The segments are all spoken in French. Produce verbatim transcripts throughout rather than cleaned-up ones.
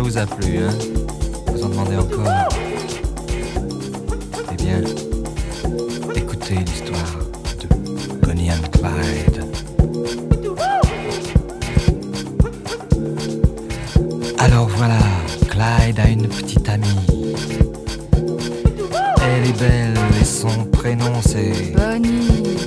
vous a plu, hein? Vous en demandez encore? Eh bien, écoutez l'histoire de Bonnie and Clyde. Alors voilà, Clyde a une petite amie. Elle est belle et son prénom c'est Bonnie.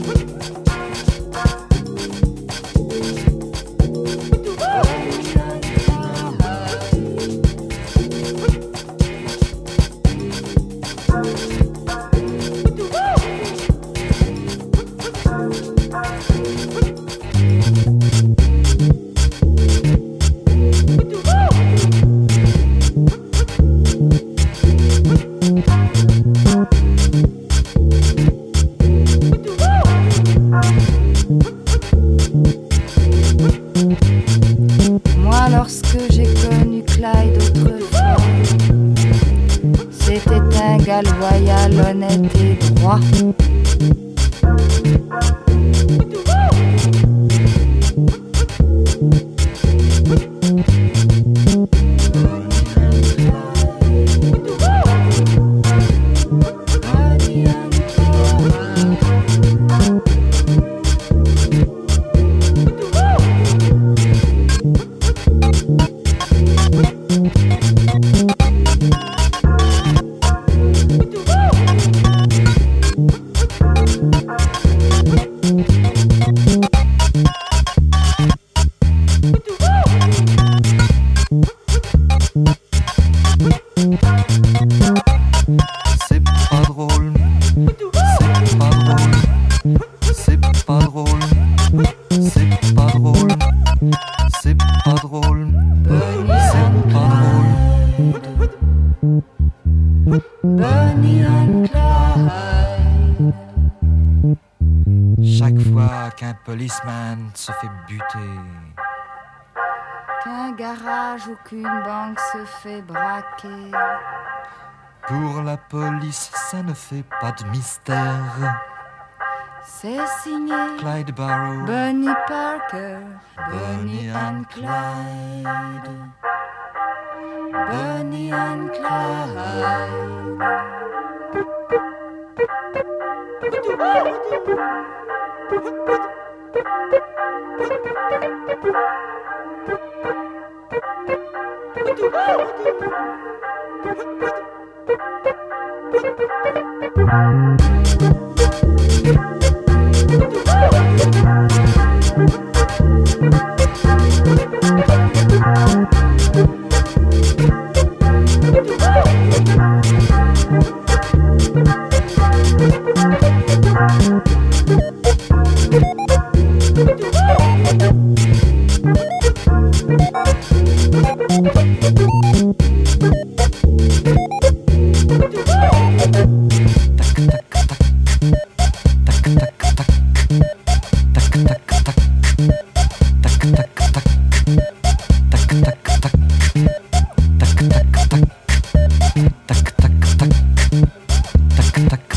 Moi, lorsque j'ai connu Clyde autrefois, c'était un gars loyal, honnête et droit. C'est pas drôle, c'est pas drôle, c'est pas drôle, c'est pas drôle, c'est pas drôle, c'est pas drôle. Bonnie and Clyde. Chaque fois qu'un policeman se fait buter, Qu'un garage ou qu'une banque se fait braquer, pour la police ça ne fait pas de mystère. c'est signé Clyde Barrow, Bonnie Parker, Bonnie Bonnie and Clyde, Bonnie and Clyde. Tac tac